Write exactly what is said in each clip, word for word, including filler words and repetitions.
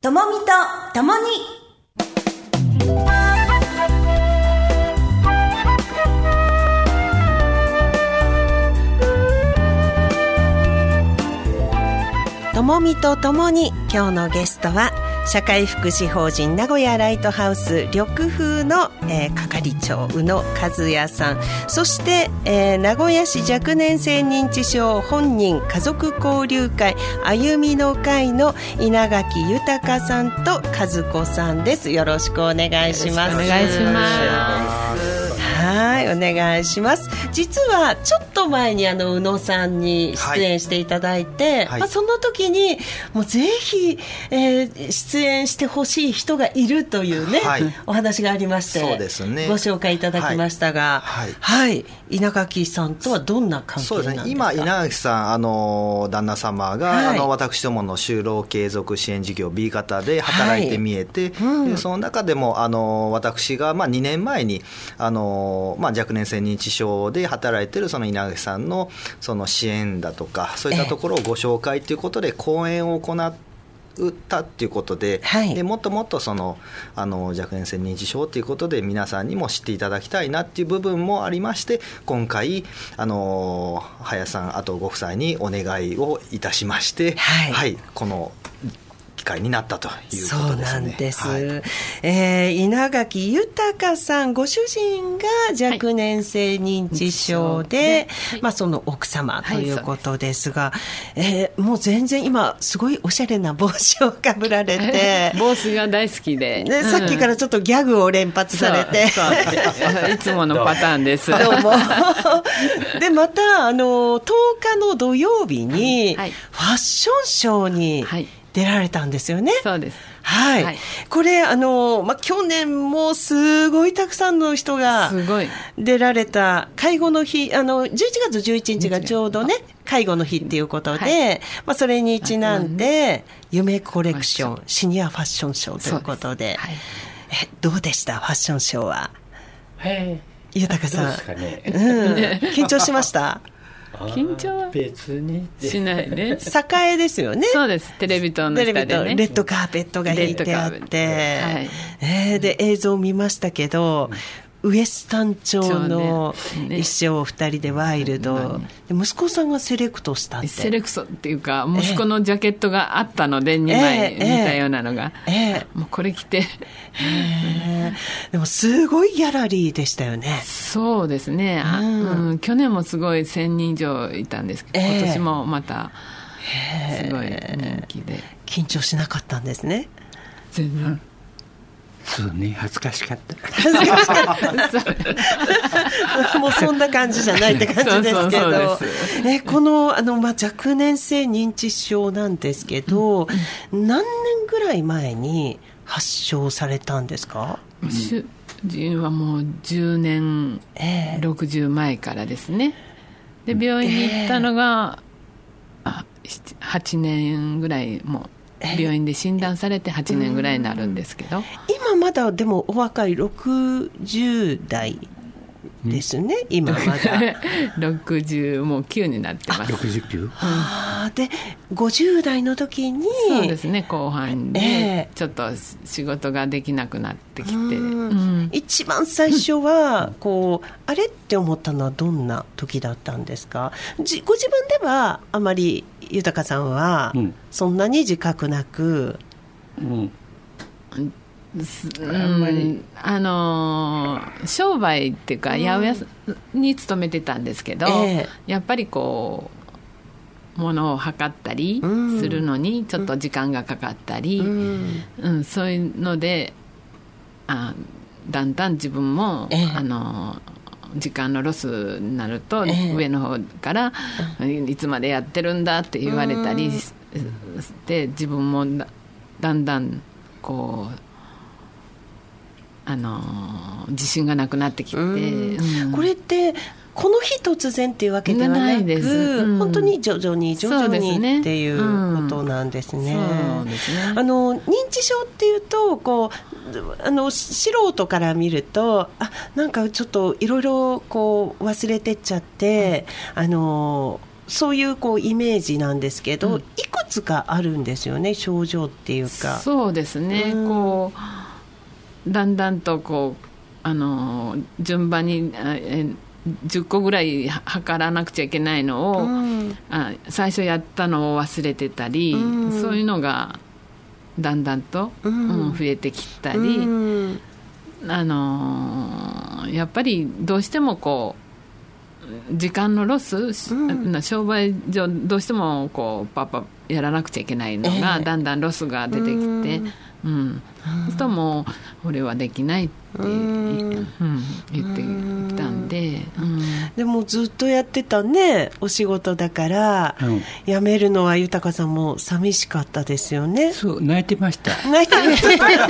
ともみとともにともみとともに、今日のゲストは社会福祉法人名古屋ライトハウス緑風の、えー、係長宇野和也さん、そして、えー、名古屋市若年性認知症本人家族交流会歩みの会の稲垣豊さんと和子さんです。よろしくお願いします。 お願いします。 はい、お願いします。実はちょっと前にあの宇野さんに出演していただいて、はい、まあ、その時にもうぜひ、えー、出演してほしい人がいるというね、はい、お話がありまして、 そうですね、 ご紹介いただきましたが、はいはいはい、稲垣さんとはどんな関係なんですか？そうですね、 今稲垣さん、あの旦那様が、はい、あの私どもの就労継続支援事業 B 型で働いてみえて、はい、うん、でその中でもあの私が、まあ、にねんまえにあのまあ、若年性認知症で働いているその稲垣さん の, その支援だとかそういったところをご紹介ということで講演を行ったっていうことで、はい、でもっともっとそのあの若年性認知症ということで皆さんにも知っていただきたいなっていう部分もありまして、今回あの林さんあとご夫妻にお願いをいたしまして、はいはい、この機会になったということですね。 そうなんです、はい、えー、稲垣豊さんご主人が若年性認知症で、はい、まあ、その奥様ということですが、はい、えー、もう全然今すごいおしゃれな帽子をかぶられて帽子が大好きで、 ね、うん、さっきからちょっとギャグを連発されて、 そうそういつものパターンです。 どうもでまたあのとおかの土曜日にファッションショーに、はい、出られたんですよね。 そうです、 はいはい、これあの、ま、去年もすごいたくさんの人が出られた介護の日、あのじゅういちがつじゅういちにちがちょうどね介護の日っていうことで、はい、まあ、それにちなんで夢コレクションシニアファッションショーということで、はい、えどうでしたファッションショーは？豊さん、どうですかね、うん、緊張しました？ 緊張は別にしないね。栄ですよね。そうです、テレビ塔の下でね、 レッドカーペットが引いてあって、はい、えー、で映像を見ましたけど、ウエスタン調の衣装をふたりでワイルド、ね、で息子さんがセレクトしたって。 セレクトっていうか息子のジャケットがあったのでにまい見たようなのが、えーえー、もうこれ着て、 えー、でもすごいギャラリーでしたよね。 そうですね、うんうん、去年もすごいせんにん以上いたんですけど、えー、今年もまたすごい人気で、 緊張しなかったんですね？ 全然、うん、 そうね、恥ずかしかった恥ずかしかったもうそんな感じじゃないって感じですけど、えこの、あの、まあ、若年性認知症なんですけど、うん、何年ぐらい前に発症されたんですか？ 主人はもうじゅうねん、えー、ろくじゅうまえからですね。で病院に行ったのが、えー、あはちねんぐらいも病院で診断されてはちねんぐらいになるんですけど、 今まだでもお若いろくじゅう代ですね、うん、今まだろくじゅうもうきゅうになってます。 ろくじゅうきゅう、 あ、でごじゅう代の時に、 そうですね、後半でちょっと仕事ができなくなってきて、うんうん、 一番最初はこうあれって思ったのはどんな時だったんですか？じご自分ではあまり豊さんはそんなに自覚なく、うんうんあんまり、あのー、商売っていうか八百屋に勤めてたんですけど、えー、やっぱりこう物を測ったりするのにちょっと時間がかかったり、うんうん、そういうのであだんだん自分も、えー、あのー時間のロスになると、えー、上の方からいつまでやってるんだって言われたりして自分も だ, だんだんこうあの自信がなくなってきて、うん、 これってこの日突然っていうわけではなくないです、うん、本当に徐々に徐々にっていうことなんですね。 そうですね、 あの認知症っていうとこうあの素人から見るとあなんかちょっといろいろこう忘れてっちゃって、うん、あのそういうこうイメージなんですけど、うん、いくつかあるんですよね、症状っていうか。 そうですね、うん、こうだんだんとこうあの順番にえじゅっこぐらい測らなくちゃいけないのを、うん、あ最初やったのを忘れてたり、うん、そういうのがだんだんと、うんうん、増えてきたり、うん、あのやっぱりどうしてもこう時間のロス、うん、商売上どうしてもこうパッパやらなくちゃいけないのが、えー、だんだんロスが出てきて、うんうん、そうするともう俺はできないってうん、言ってきたんで、うん、 でもずっとやってたねお仕事だから、うん、辞めるのは豊さんも寂しかったですよね。 そう泣いてました泣いてま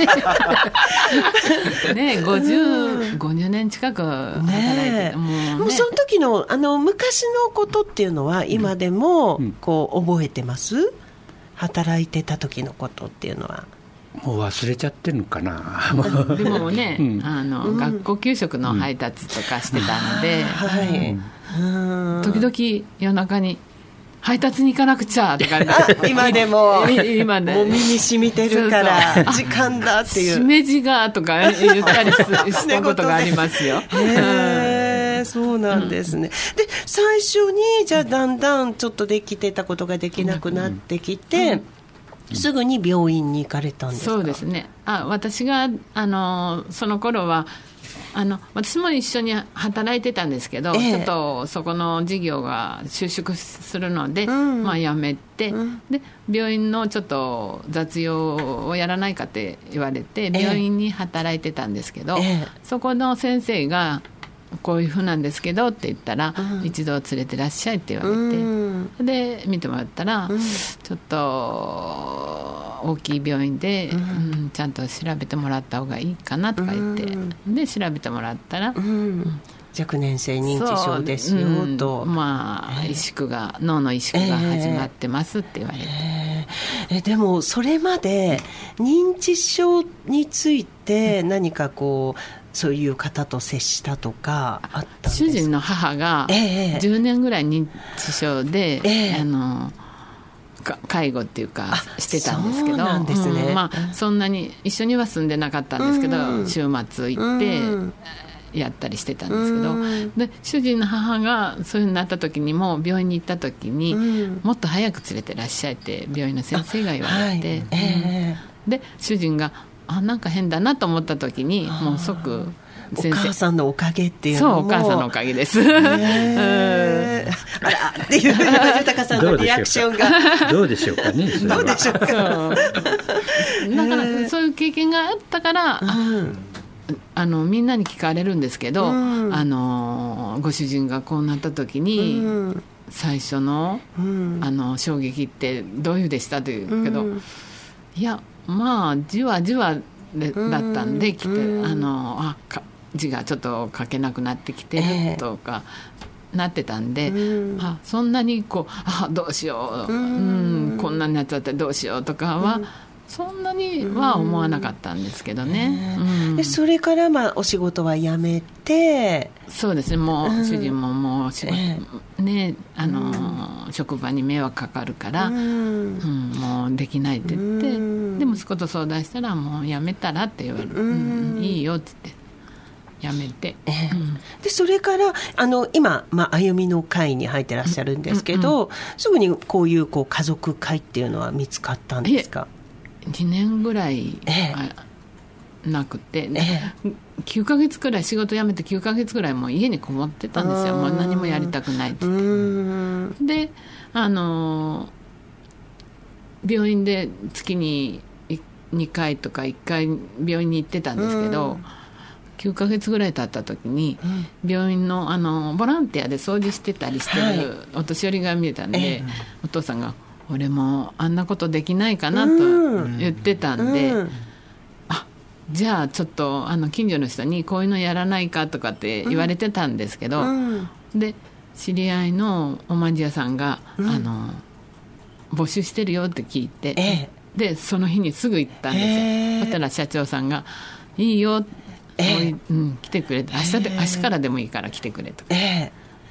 したねごじゅう、ごじゅうねん近く働いて、ね、もうね、 もうその時のあの昔のことっていうのは今でもこう覚えてます、うん、働いてた時のことっていうのは。 もう忘れちゃってるのかなでもね、うん、あの、うん、学校給食の配達とかしてたので、うんはいうん、時々夜中に配達に行かなくちゃとか今でも今でもう身に染みてるからそうそう時間だっていうしめじがとか言ったりしたことがありますよへーそうなんですね、うん、で最初にじゃあだんだんちょっとできてたことができなくなってきて、うんうんすぐに病院に行かれたんですか。 そうですね。あ私があのその頃はあの私も一緒に働いてたんですけど、ええ、ちょっとそこの事業が収縮するので、うんまあ、辞めて、うん、で病院のちょっと雑用をやらないかって言われて病院に働いてたんですけど、え、そこの先生がこういうふうなんですけどって言ったら、うん、一度連れてらっしゃいって言われて、うん、で見てもらったら、うん、ちょっと大きい病院で、うんうん、ちゃんと調べてもらった方がいいかなとか言って、うん、で調べてもらったら、うんうん、 若年性認知症ですよと、 うん、まあ、えー、萎縮が脳の萎縮が始まってますって言われて、 えー、えでもそれまで認知症について何かこうそういう方と接したとかあったんですか。 主人の母がじゅうねんぐらい認知症で、えー、あの介護っていうかしてたんですけど、そうなんですね、うんまあ、そんなに一緒には住んでなかったんですけど、うん、週末行ってやったりしてたんですけど、うん、で主人の母がそういう風になった時にも病院に行った時に、うん、もっと早く連れてらっしゃいって病院の先生が言われて、はいえー、で主人があなんか変だなと思った時にもう即先生お母さんのおかげっていうのもそうお母さんのおかげです、 えー、あらっていう豊さんのリアクションがどうでしょうかねどうでしょうかそうだからそういう経験があったから、うん、あのみんなに聞かれるんですけど、うん、あのご主人がこうなった時に、うん、最初 の,、うん、あの衝撃ってどういうでしたというけど、うん、いやまあじわじわでだったんで来て、うん、あのあか字がちょっと書けなくなってきてるとか、えー、なってたんで、うん、あそんなにこうあどうしよう、うんうん、こんなになっちゃってどうしようとかは、うん、そんなには思わなかったんですけどね、 うんうん、でそれから、まあ、お仕事は辞めてそうですねもう、うん、主人ももう仕事、えー、ねあの、うん、職場に迷惑かかるから、うんうん、もうできないって言って、うん、で息子と相談したらもう辞めたらって言われて、うんうん、いいよって言って辞めて、えーうん、 でそれからあの今、まあ、歩みの会に入ってらっしゃるんですけど、うんうんうん、すぐにこういう、こう家族会っていうのは見つかったんですか。 にねんぐらい、えー、なくて、えー、きゅうかげつくらい仕事辞めてきゅうかげつくらいもう家にこもってたんですよ。もう何もやりたくないって言ってであの病院で月ににかいとかいっかい病院に行ってたんですけどきゅうかげつぐらい経った時に、うん、病院 の, あのボランティアで掃除してたりしてるお年寄りが見えたんで、はい、お父さんが俺もあんなことできないかなと言ってたんで、うんうん、あじゃあちょっとあの近所の人にこういうのやらないかとかって言われてたんですけど、うん、で知り合いのおまんじゅう屋さんが、うん、あの募集してるよって聞いて、ええ、でその日にすぐ行ったんですよ、えー、そしたら社長さんがいいよ、えーうん、来てくれて明日で、えー、明日からでもいいから来てくれと、えー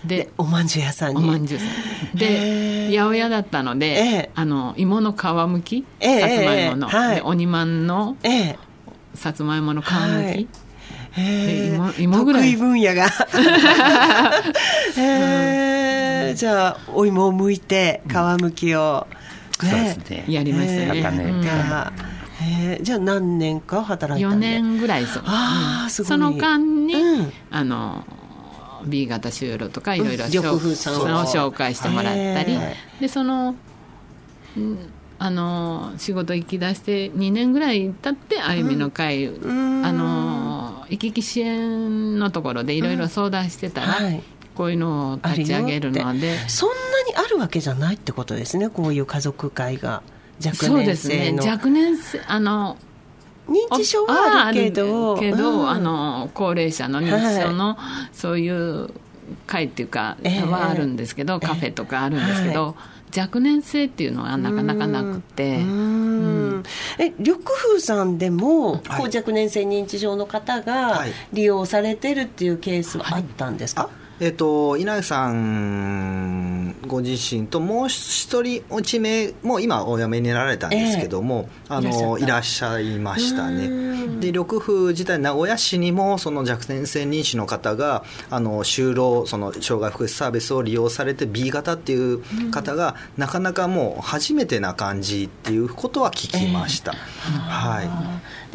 でおまんじゅう屋さんにおまんじゅう屋さんで八百屋だったので、えー、あの芋の皮むき、えー、さつまいもの、えーはい、で鬼まんの、えー、さつまいもの皮むき、はいへー芋, 芋ぐらい得意分野がへーじゃあお芋を剥いて皮むきを、 うんねね、やりましたね、ねうんへーじゃあ何年か働いたんでよねんぐらいそう、 あ、うん、すごいその間に、うん、あの B 型就労とかいろいろ緑風さんを紹介してもらったりでその、うんあの仕事行き出してにねんぐらい経って歩みの会、うん、あの行き来支援のところでいろいろ相談してたら、うんはい、こういうのを立ち上げるのでそんなにあるわけじゃないってことですねこういう家族会が若年性のそうですね若年性あの認知症はあるけどけど、うん、あの高齢者の認知症の、はい、そういう会っていうか、えー、はあるんですけどカフェとかあるんですけど、えーはい若年性っていうのはなかなかなくてうんうん、え緑風さんでも、はい、こう若年性認知症の方が利用されてるっていうケースはあったんですか、はいえー、と稲垣さんご自身ともう一人おち名も今お辞めになられたんですけども、えー、あのいらっしゃいましたね。で緑風自体名古屋市にもその若年性認知の方があの就労その障害福祉サービスを利用されて B 型っていう方が、うん、なかなかもう初めてな感じっていうことは聞きました、えーはい、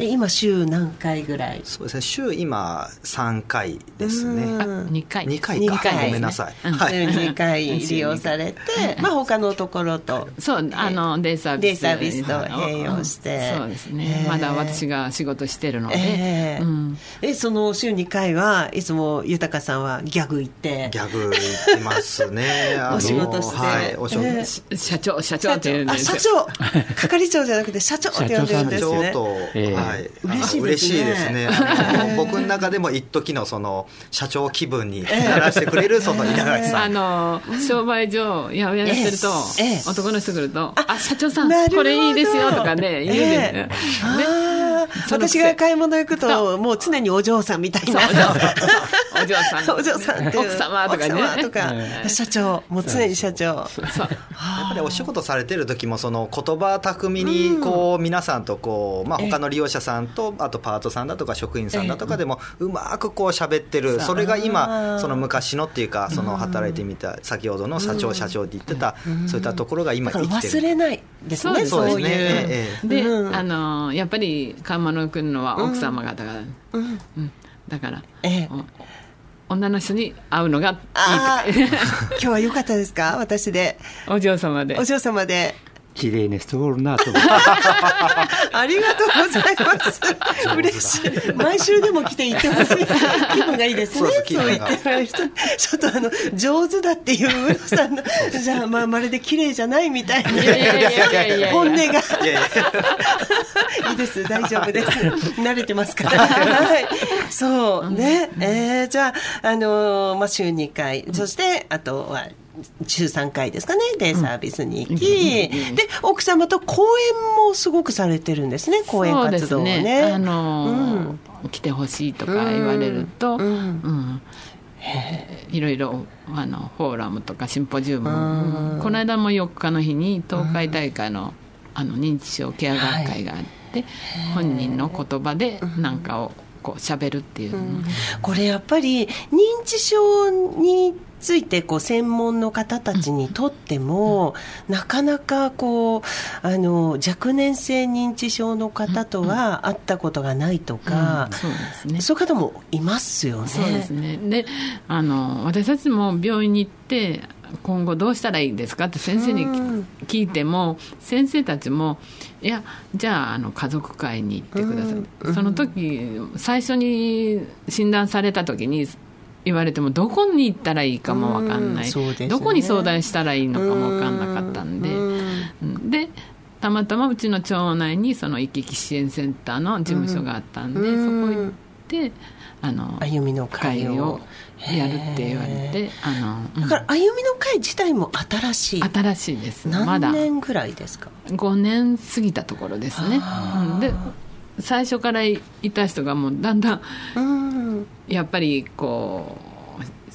で今週何回ぐらいそうですね週今さんかいですねにかいにかいかにかいごめんなさい、 うんはい、にかい利用されて、まあ、他のところとそうあのデイサービスデイサービスと併用して、 うん、そうですね、えー、まだ私が仕事してるので、えーうん、 えその週にかいはいつも豊さんはギャグ行ってギャグ行ってますねお仕事して、 はいお仕事えー、社長社長って言うんですよ社長係長じゃなくて社長って呼んでるんですね社長と、えーはい、 嬉しいですね嬉しいですねあの僕の中でも一時のその社長気分にならせてくれるその稲垣さん、 あの商売上やめやってると、えー、男の人来るとあ, あ社長さんこれいいですよとかね言うんですよ、えーね私が買い物行くともう常にお嬢さんみたいなお嬢さんお嬢さんって奥様とかね奥様とか、えー、社長もう常に社長そうそうやっぱりお仕事されてる時もその言葉巧みにこう、うん、皆さんとこう、まあ、他の利用者さんとあとパートさんだとか職員さんだとかでもうまくこう喋ってる、えー、それが今その昔のっていうかその働いてみた先ほどの社長、うん、社長って言ってた、うん、そういったところが今生きてる忘れないですねそうですね、 えー、で、うん、あのやっぱり買い物来るのは奥様方が、うんうん、だから、えー、女の人に会うのがいいとか今日は良かったですか私でお嬢様でお嬢様で綺麗にしておるなと思ってありがとうございます嬉しい毎週でも来て行ってほしい気分がいいですねそう言ってもらう人ちょっとあの上手だっていう浦さんのじゃあ、まあ、まるで綺麗じゃないみたいな本音がいいです大丈夫です慣れてますから、はい、そうね、えー、じゃあ、あのーまあ、週にかいそしてあとは週さんかいですかねデイサービスに行き、うん、で奥様と講演もすごくされてるんですね講演活動を ね, ね、あのーうん、来てほしいとか言われると、うんうんいろいろあのフォーラムとかシンポジウム、うん、この間もよっかの日に東海大会 の,、あの認知症ケア学会があって、はい、本人の言葉で何かをこう喋るっていう、うん、 これやっぱり認知症についてこう専門の方たちにとっても、うん、なかなかこうあの若年性認知症の方とは会ったことがないとか、うんうん、そうですね、そういう方もいますよね。 そうですね。で、あの私たちも病院に行って今後どうしたらいいですかって先生に聞いても、うん、先生たちもいやじゃあ、 あの家族会に行ってください、うん、その時最初に診断された時に言われてもどこに行ったらいいかも分かんない、うんね、どこに相談したらいいのかも分かんなかったんで、うん、でたまたまうちの町内にその行き来支援センターの事務所があったんで、うん、そこ行ってあの歩みの会をやるって言われて、あの、 うん、だから歩みの会自体も新しい新しいです。 何年ぐらいですか？ ごねん過ぎたところですね、うん、で最初からいた人がもうだんだん、うん、やっぱりこう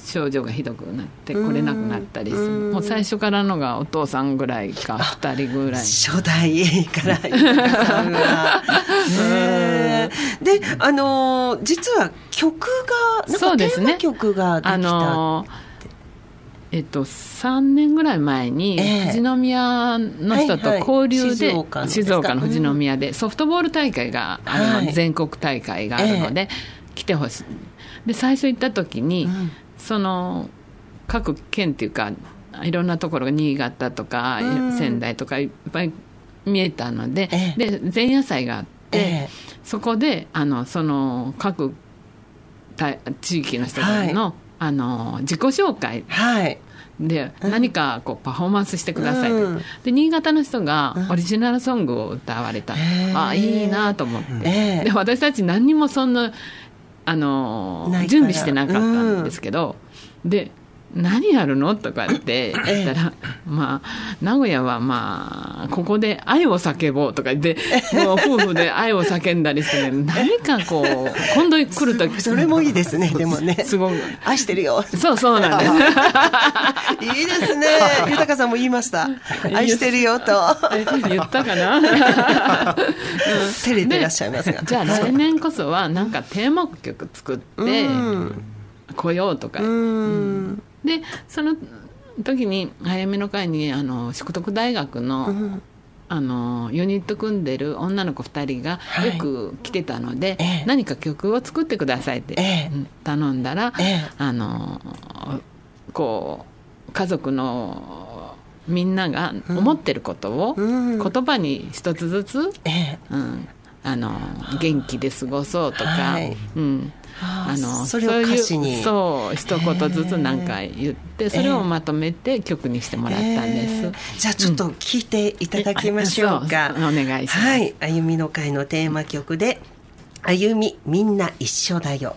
症状がひどくなって来れなくなったりする。もう最初からのがお父さんぐらいかふたりぐらい。 初代から豊さんはで、あの実は曲がなんかテーマ曲ができた、あのえっと、さんねんぐらい前に富士宮の人と交流で、えーはいはい、静岡の富士宮でソフトボール大会があるので、はい、全国大会があるので、えー、来てほしい。で最初行った時に、うん、その各県っていうかいろんなところが新潟とか、うん、仙台とかいっぱい見えたので、えー、で前夜祭があって、えー、そこであのその各地域の人たちの、はい、あの自己紹介、はい、で何かこうパフォーマンスしてください、うん、で新潟の人がオリジナルソングを歌われた、うん、あいいなと思って、えー、で私たち何にもそんなあの準備してなかったんですけど、うん、で何やるのとかって言ったら、まあ名古屋はまあここで愛を叫ぼうとか言ってもう夫婦で愛を叫んだりして、ね、何かこう今度来るときそれもいいですね。でもねすごい愛してるよ。 そうそうなんですいいですね。豊さんも言いました愛してるよと言ったかな照れてらっしゃいますが、 じゃあ来年こそはなんかテーマ曲作って来ようとか、うんでその時に早めの会にあの淑徳大学 の,、うん、あのユニット組んでる女の子ふたりがよく来てたので、はい、何か曲を作ってくださいって、えー、頼んだら、えー、あのこう家族のみんなが思ってることを言葉に一つずつ、えーうん、あの元気で過ごそうとか、はいうんあのそれを歌詞にそう一言ずつ何か言ってそれをまとめて曲にしてもらったんです、えー、 じゃあちょっと聴いていただきましょうか、 うん、お願いします、 はい、あゆみの会のテーマ曲であゆみみんな一緒だよ。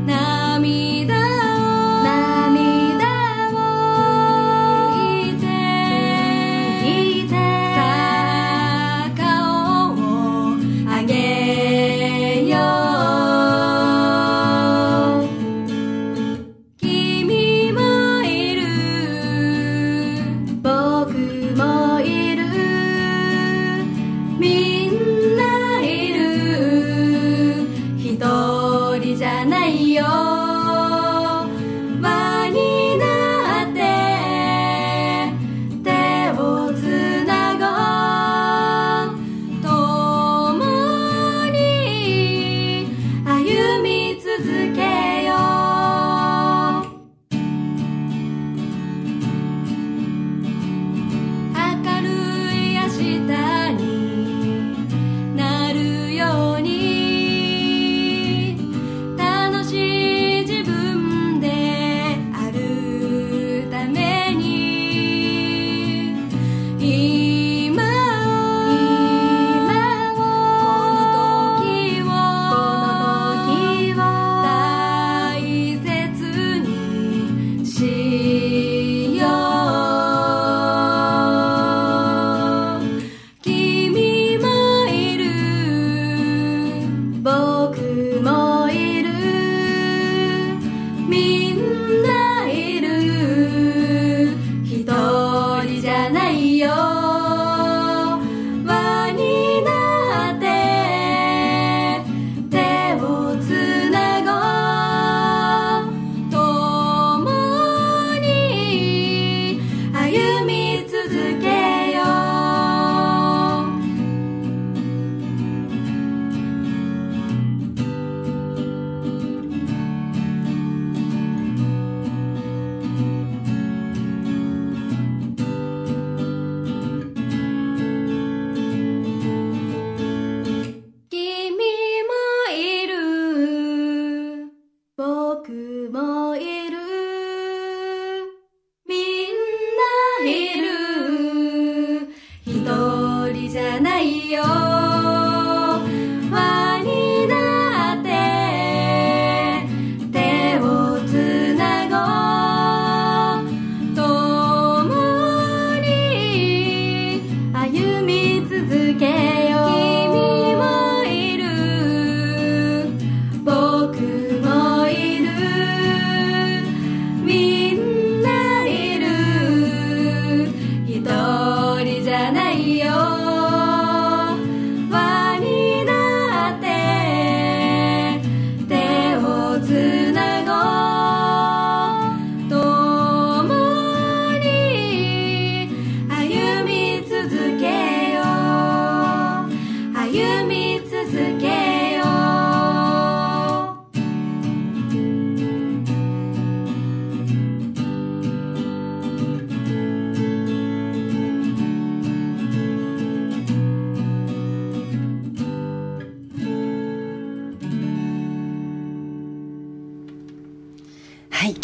涙を拭いて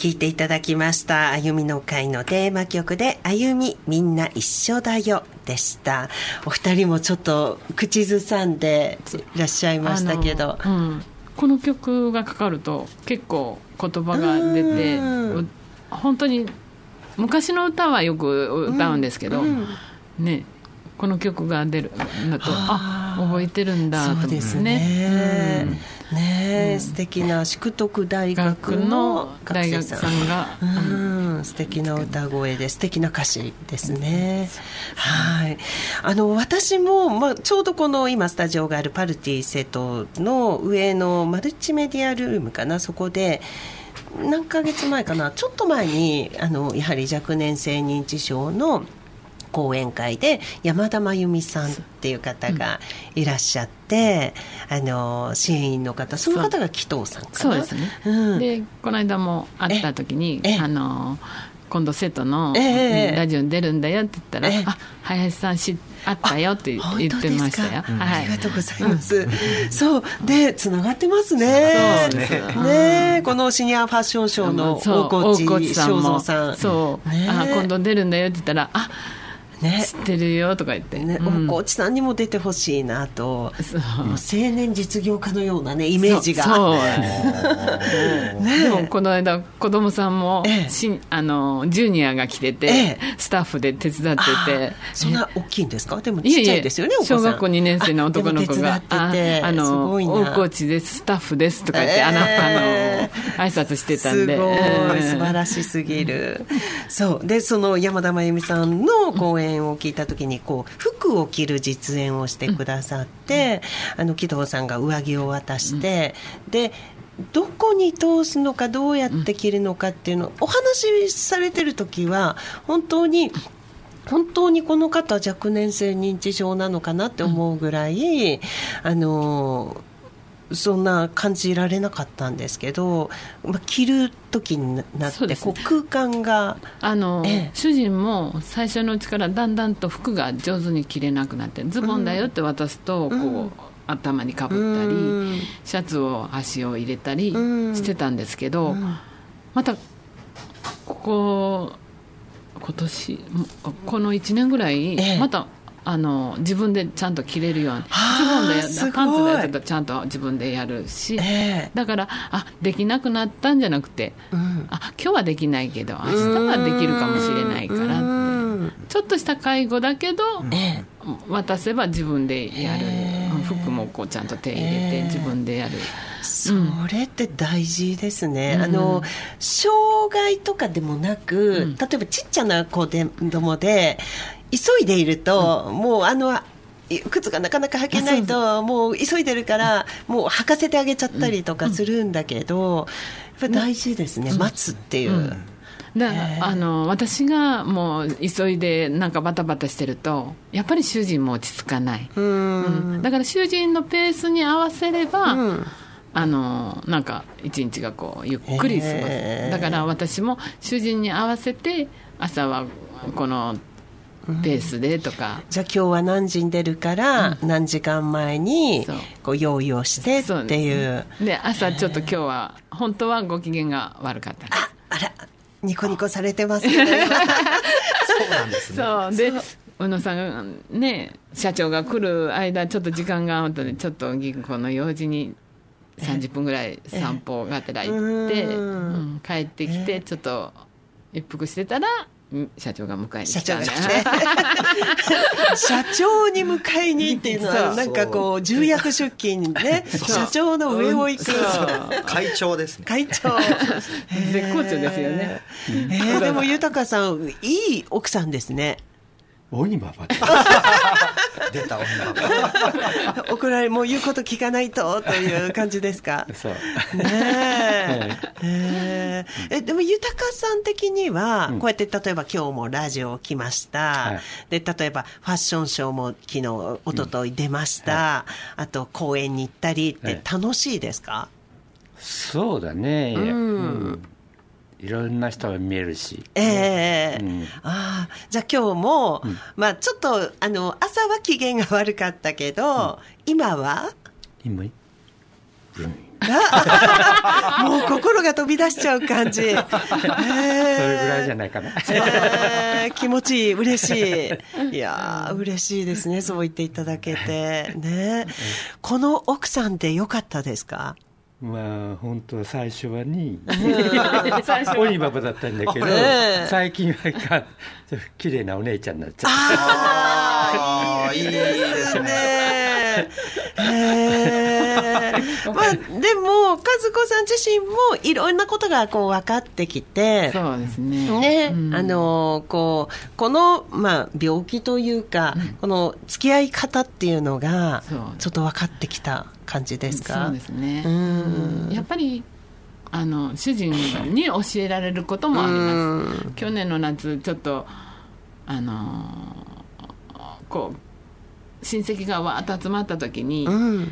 聴いていただきましたあゆみの会のテーマ曲であゆみみんな一緒だよでした。お二人もちょっと口ずさんでいらっしゃいましたけど、 うん、この曲がかかると結構言葉が出て、本当に昔の歌はよく歌うんですけど、うんうん、ね、この曲が出るのとあ覚えてるんだと思ってね。 そうですね、うん、ね、うん、素敵な淑徳大学の学生さん大学さんが、 うん、素敵な歌声で素敵な歌詞ですね。はい、あの私も、まあ、ちょうどこの今スタジオがあるパルティ瀬戸の上のマルチメディアルームかな、そこで何ヶ月前かな、ちょっと前にあのやはり若年性認知症の講演会で山田真由美さんっていう方がいらっしゃって、うん、あの支援員の方、その方が紀藤さんかな。 そうですね、うん、でこの間も会った時にあの今度瀬戸のラジオに出るんだよって言ったら、あ、林さん知あったよって言ってましたよ。 あ、はい、ありがとうございます、うん、そうでつながってますね。そうですね、このシニアファッションショーの大河内正蔵さん、 そう、ね、あ、今度出るんだよって言ったら、あ、ね、知ってるよとか言って、ね、 うん、大河内さんにも出てほしいなと、もう青年実業家のような、ね、イメージが。そうそうね、でもこの間子供さんも、ええ、しあのジュニアが来てて、ええ、スタッフで手伝ってて。 そんな大きいんですか？でもちっちゃいですよね。いえいえ、 小学校にねん生の男の子がああの大河内ですスタッフですとか言って、えー、あのあの挨拶してたんで、 すごい、えー、素晴らしすぎるそうで、その山田真由美さんの講演を聞いた時にこう服を着る実演をしてくださって、うん、あの紀藤さんが上着を渡して、うん、でどこに通すのかどうやって着るのかっていうのをお話しされてる時は本当に本当にこの方若年性認知症なのかなって思うぐらい、うん、あのそんな感じられなかったんですけど、まあ、着る時になって、ね、こう空間があの、ええ、主人も最初のうちからだんだんと服が上手に着れなくなって、ズボンだよって渡すと、うん、こう頭にかぶったり、うん、シャツを足を入れたりしてたんですけど、うん、またここ今年このいちねんぐらい、ええ、またあの自分でちゃんと着れるように、ズボンでやったパンツでやったらちゃんと自分でやるし、えー、だからあできなくなったんじゃなくて、うん、あ今日はできないけど明日はできるかもしれないからって、ちょっとした介護だけど、えー、渡せば自分でやる、えー、服もこうちゃんと手入れて自分でやる、えー、 それって大事ですね、うん、あの障害とかでもなく、うん、例えばちっちゃな子供で急いでいると、うん、もうあの靴がなかなか履けないともう急いでるからもう履かせてあげちゃったりとかするんだけど、やっぱ大事ですね、待つっていう、うん、 だあの私がもう急いでなんかバタバタしてるとやっぱり主人も落ち着かない、うん、うん、だから主人のペースに合わせれば、うん、あのなんか一日がこうゆっくり過ごす。だから私も主人に合わせて朝はこのペースでとか、 うん、じゃあ今日は何時に出るから何時間前にこう用意をしてっていう、 で、ね、朝ちょっと今日は本当はご機嫌が悪かったんです。 あ、あらニコニコされてますねそうなんですね。 そうで宇野さんがね社長が来る間ちょっと時間があったのでちょっと銀行の用事にさんじゅっぷんぐらい散歩がてら行って、うん、帰ってきてちょっと一服してたら社長が迎えに来たね。 社長に迎えにっていうのはなんかこう重役出勤ね、社長の上を行く、 うん、会長ですね。 会長絶好調ですよね。 えー、でも豊さんいい奥さんですね。 鬼ババ出た鬼ババ怒られもう言うこと聞かないとという感じですか。 そうねえ、えー、えでも豊さん的には、うん、こうやって例えば今日もラジオ来ました、はい、で例えばファッションショーも昨日一昨日出ました、うんはい、あと公園に行ったりって楽しいですか。はい、 そうだね、うんうんいろんな人が見えるし、 えーうん、あじゃあ今日も、うんまあ、ちょっとあの朝は機嫌が悪かったけど、うん、今は今、うんもう心が飛び出しちゃう感じ、えー、それぐらいじゃないかな、 えー、気持ちいい、嬉しい。いやー嬉しいですね、そう言っていただけてね。この奥さんでよかったですか？ まあ本当最初はに鬼ババだったんだけど、最近は綺麗なお姉ちゃんになっちゃった。 ああいいですね。へまあでも和子さん自身もいろんなことがこう分かってきて、 そうですね。 ね、うん、あのこうこのまあ病気というか、うん、この付き合い方っていうのがちょっと分かってきた感じですか？ そうですね。うん、やっぱりあの主人に教えられることもあります。去年の夏ちょっとあのこう親戚がわーっと集まった時に、うん、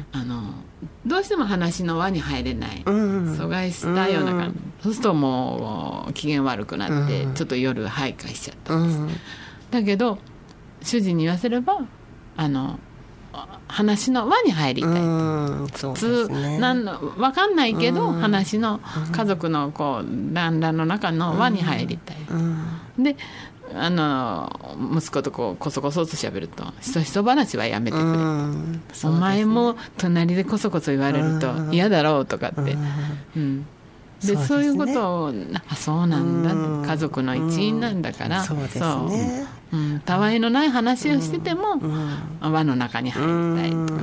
あのどうしても話の輪に入れない、うん、阻害したような感じ、うん、そうするともう機嫌悪くなって、うん、ちょっと夜徘徊しちゃったんです、うん、だけど主人に言わせればあの話の輪に入りたいと、うん、普通、ね、なんの分かんないけど、うん、話の家族のこう団らんの中の輪に入りたい、うんうん、であの息子とこうこそこそと喋るとひそひそ話はやめてくれ、うんね、お前も隣でこそこそ言われると嫌だろうとかって、うんうん、で そうですね、そういうことをあそうなんだ、うん、家族の一員なんだから、うん、そうですね、そう、うん、たわいのない話をしてても、うん、輪の中に入りたいとか、うん、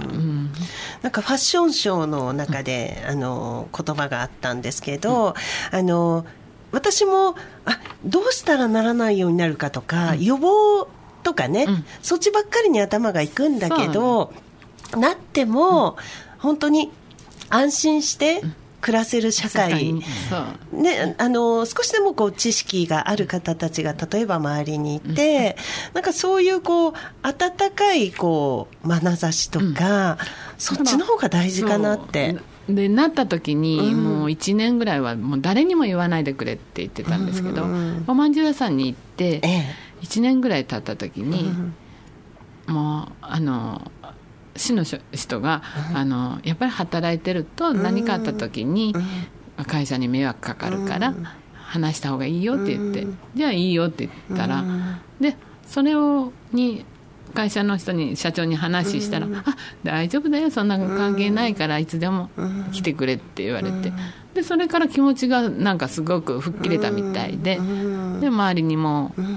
なんかファッションショーの中で、うん、あの言葉があったんですけど、うん、あの私もあどうしたらならないようになるかとか、うん、予防とかね、うん、そっちばっかりに頭がいくんだけど、なっても、うん、本当に安心して暮らせる社会、ね、あの少しでもこう知識がある方たちが例えば周りにいて、うん、なんかそういうこう温かいこう眼差しとか、うん、そっちの方が大事かなってでなった時に、もういちねんぐらいはもう誰にも言わないでくれって言ってたんですけど、おまんじゅう屋さんに行っていちねんぐらい経った時に、もうあの市の人があのやっぱり働いてると何かあった時に会社に迷惑かかるから話した方がいいよって言って、じゃあいいよって言ったら、でそれをに会社の人に社長に話したら、うん、あ大丈夫だよそんな関係ないからいつでも来てくれって言われて、でそれから気持ちがなんかすごく吹っ切れたみたいで、で周りにも、うん、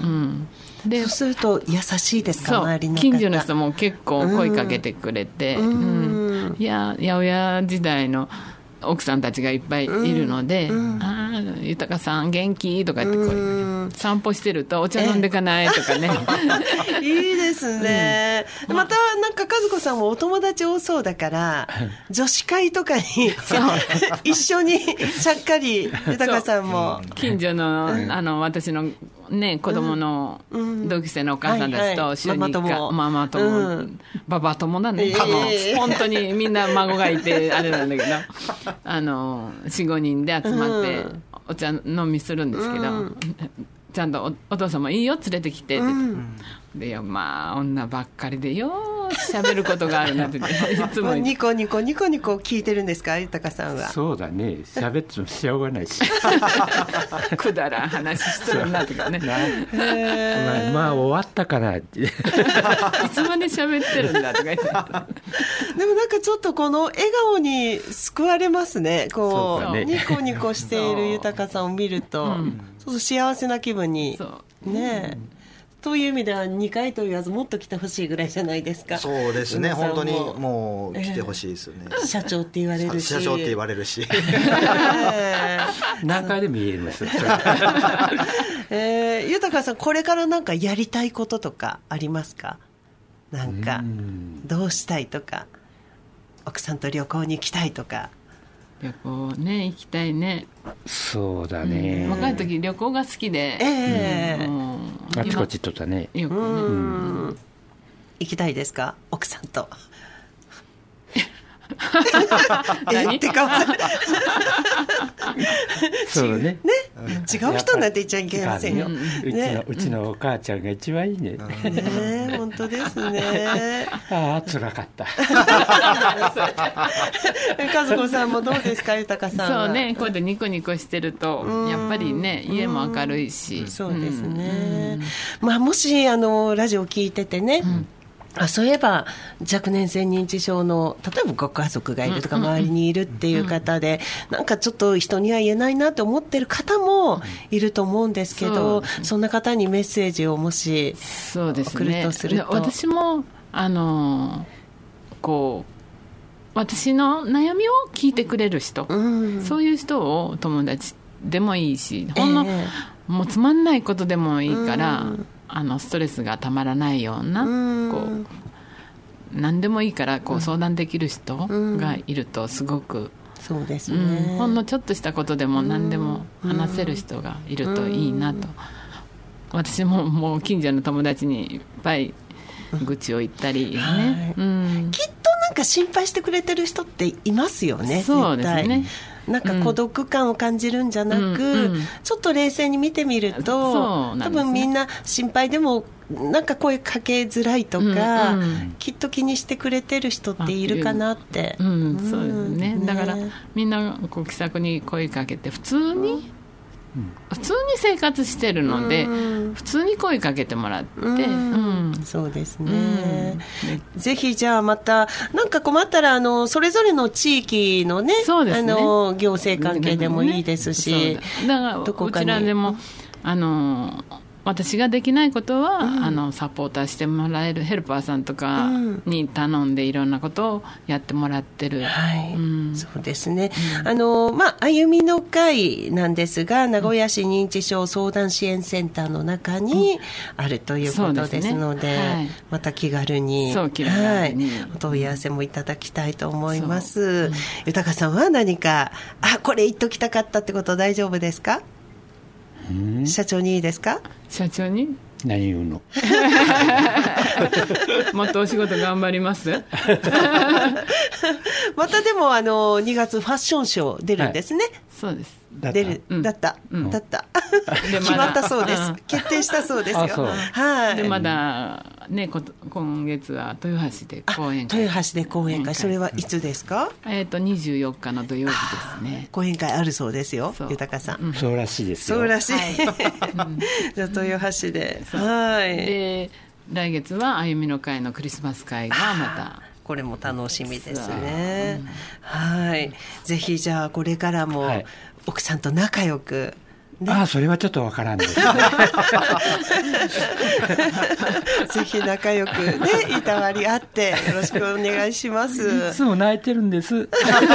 でそうすると優しいですか？周りの方近所の人も結構声かけてくれて、うんうん、いや八百屋時代の奥さんたちがいっぱいいるので、うん、あ豊さん元気とかってこう散歩してるとお茶飲んでかないとかねいいですね、うん、またなんか和子さんもお友達多そうだから女子会とかに一緒にちゃっかり豊さんも近所の、うん、あの私のね、子供の同級生のお母さんたちと週にいっかい、ママ友、うん、ババ友なんだね、えー、本当にみんな孫がいてあれなんだけどあの よん,ご 人で集まってお茶飲みするんですけど、うん、ちゃんと お, お父さんもいいよ連れてきてって、うん、でよまあ女ばっかりでよ喋ることがあるなっていつもニコニコニコニコ聞いてるんですか豊さんは？ そうだね喋ってもしょうがないしくだらん話しとるなとかねまあ、まあ終わったかなっていつまで喋ってるんだとか言ってでもなんかちょっとこの笑顔に救われますねこう、ね、ニコニコしている豊さんを見ると、うん、そう幸せな気分にね、うんという意味ではにかいと言わずもっと来てほしいぐらいじゃないですか。 そうですね本当にもう来てほしいですよね、 えー、社長って言われるし社長って言われるし何回でも言えますえー、豊さんこれからなんかやりたいこととかありますか？なんかどうしたいとか奥さんと旅行に行きたいとか。 旅行ね行きたいね。 そうだね、 うん、若い時旅行が好きで、 えーうん、あちこちとったねよくね、うん、行きたいですか奥さんとえって顔さそうね。 ね、違う人なんて言っちゃいけませんよ。 うちのうちのお母ちゃんが一番いいね。 ね、本当ですね。 ああ、辛かった。 和子さんもどうですか、豊さんは。 そうね、こうやってニコニコしてるとやっぱりね、家も明るいし。 そうですね。まあもしあのラジオ聞いててね。うんあそういえば若年性認知症の例えばご家族がいるとか周りにいるっていう方でなんかちょっと人には言えないなと思ってる方もいると思うんですけど、うん、そんな方にメッセージをもし送るとすると、そうですね、 私もあのこう私の悩みを聞いてくれる人、うん、そういう人を友達でもいいしほんの、えー、もうつまんないことでもいいから、うんあのストレスがたまらないようなこう何でもいいからこう相談できる人がいるとすごくそうですね、 うん、ほんのちょっとしたことでも何でも話せる人がいるといいなと私ももう近所の友達にいっぱい愚痴を言ったりね、はいうん、 きっとなんか心配してくれてる人っていますよね。 そうですねなんか孤独感を感じるんじゃなく、うんうん、ちょっと冷静に見てみると、ね、多分みんな心配でもなんか声かけづらいとか、うんうん、きっと気にしてくれてる人っているかなって、 うんうん、そうですね、ねだからみんなこう気さくに声かけて普通に、うん、普通に生活してるので、うん、普通に声かけてもらって、うんうん、そうですね、うん、ぜひじゃあまたなんか困ったらあのそれぞれの地域の ね, そうですねあの行政関係でもいいですし、 ね、だ, だからどこかにうちらでもあの私ができないことは、うん、あのサポーターしてもらえるヘルパーさんとかに頼んでいろんなことをやってもらってる、 はいうん、そうですね、うん、あのまあ歩みの会なんですが名古屋市認知症相談支援センターの中にあるということですの で,、うんでねはい、また気軽にそう気軽に、はい、 お問い合わせもいただきたいと思います、うん、豊さんは何かあこれ言っときたかったってこと大丈夫ですか？うん、社長にいいですか？ 社長に何言うのもっとお仕事頑張りますまたでもあのにがつファッションショー出るんですね、はい、 そうです出るだった、うん、だった決まったそうです、うん、決定したそうですよはい、 でまだね今月は豊橋で講演会豊橋で講演会それはいつですか？ えーとにじゅうよっかの土曜日ですね講演会あるそうですよ豊さん、 うん、そうらしいですよそうらしい、はい、じゃあ豊橋ではいで来月は歩みの会のクリスマス会がまたこれも楽しみですね、うん、はいぜひじゃあこれからも奥さんと仲良く、 ね、ああそれはちょっとわからんですねぜひ仲良くねいたわりあってよろしくお願いしますいつも泣いてるんです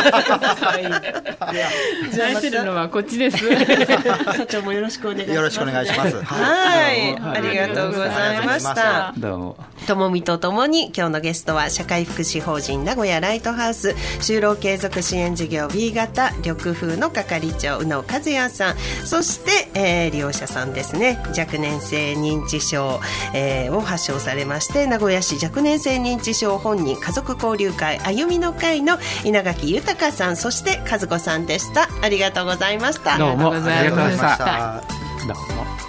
泣いてるのはこっちです社長もよろしくお願いしますよろしくお願いしますはい、はい、ありがとうございましたどうもともみとともに今日のゲストは社会福祉法人名古屋ライトハウス就労継続支援事業 B 型緑風の係長宇野和也さんそして、えー、利用者さんですね若年性認知症、えー、を発症されまして名古屋市若年性認知症本人家族交流会歩みの会の稲垣豊さんそして和子さんでした。ありがとうございました。 どうもありがとうございました。 どうも